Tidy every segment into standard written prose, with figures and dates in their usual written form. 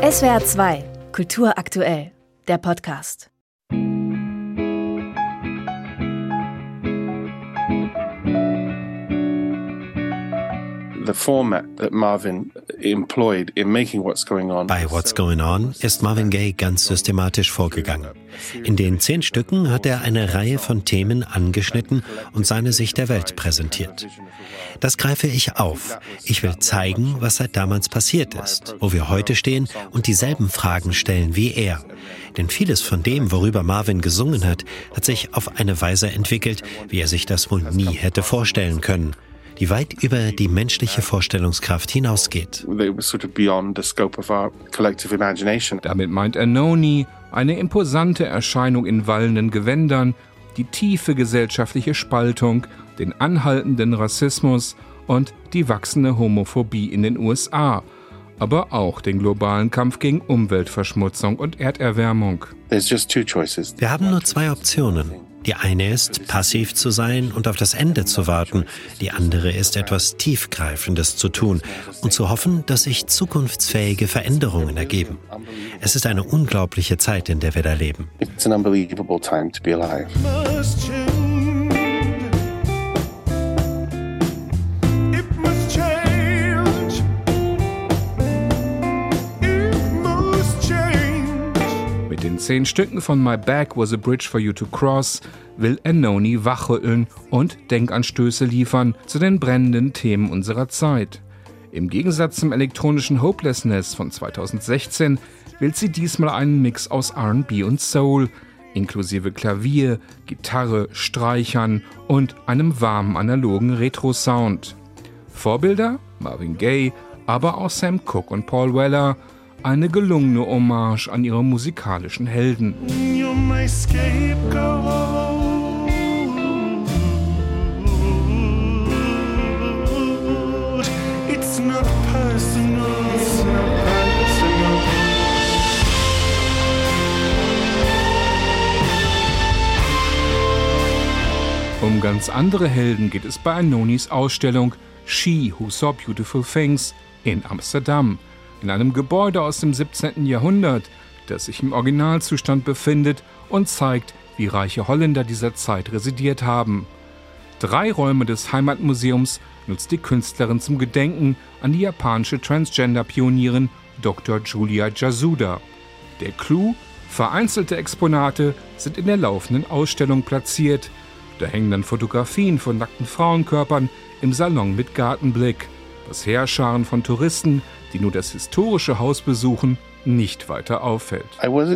SWR 2, Kultur aktuell, der Podcast. The format that Marvin employed in making What's Going On. Bei What's Going On ist Marvin Gaye ganz systematisch vorgegangen. In den 10 Stücken hat er eine Reihe von Themen angeschnitten und seine Sicht der Welt präsentiert. Das greife ich auf. Ich will zeigen, was seit damals passiert ist, wo wir heute stehen und dieselben Fragen stellen wie er. Denn vieles von dem, worüber Marvin gesungen hat, hat sich auf eine Weise entwickelt, wie er sich das wohl nie hätte vorstellen können, die weit über die menschliche Vorstellungskraft hinausgeht. Damit meint Anohni eine imposante Erscheinung in wallenden Gewändern, die tiefe gesellschaftliche Spaltung, den anhaltenden Rassismus und die wachsende Homophobie in den USA, aber auch den globalen Kampf gegen Umweltverschmutzung und Erderwärmung. Wir haben nur 2 Optionen. Die eine ist, passiv zu sein und auf das Ende zu warten. Die andere ist, etwas Tiefgreifendes zu tun und zu hoffen, dass sich zukunftsfähige Veränderungen ergeben. Es ist eine unglaubliche Zeit, in der wir da leben. It's an unbelievable time to be alive. Mit den 10 Stücken von My Back Was a Bridge for You to Cross will Anohni wachrütteln und Denkanstöße liefern zu den brennenden Themen unserer Zeit. Im Gegensatz zum elektronischen Hopelessness von 2016 wählt sie diesmal einen Mix aus R&B und Soul, inklusive Klavier, Gitarre, Streichern und einem warmen analogen Retro-Sound. Vorbilder? Marvin Gaye, aber auch Sam Cooke und Paul Weller. Eine gelungene Hommage an ihre musikalischen Helden. Um ganz andere Helden geht es bei Anohnis Ausstellung She Who Saw Beautiful Things in Amsterdam, in einem Gebäude aus dem 17. Jahrhundert, das sich im Originalzustand befindet und zeigt, wie reiche Holländer dieser Zeit residiert haben. 3 Räume des Heimatmuseums nutzt die Künstlerin zum Gedenken an die japanische Transgender-Pionierin Dr. Julia Yasuda. Der Clou: vereinzelte Exponate sind in der laufenden Ausstellung platziert. Da hängen dann Fotografien von nackten Frauenkörpern im Salon mit Gartenblick, was Heerscharen von Touristen, die nur das historische Haus besuchen, nicht weiter auffällt.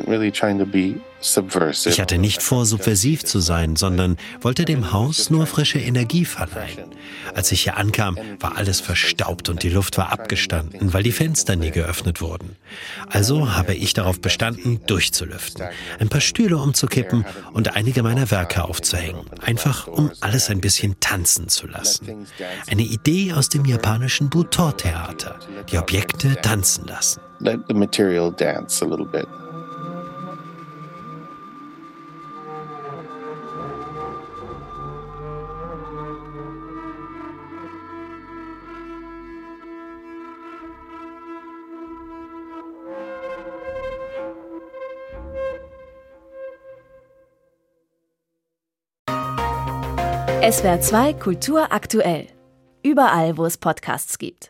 Ich hatte nicht vor, subversiv zu sein, sondern wollte dem Haus nur frische Energie verleihen. Als ich hier ankam, war alles verstaubt und die Luft war abgestanden, weil die Fenster nie geöffnet wurden. Also habe ich darauf bestanden, durchzulüften, ein paar Stühle umzukippen und einige meiner Werke aufzuhängen, einfach um alles ein bisschen tanzen zu lassen. Eine Idee aus dem japanischen Butoh-Theater, die Objekte tanzen lassen. Let the material dance a little bit. SWR 2 Kultur aktuell. Überall, wo es Podcasts gibt.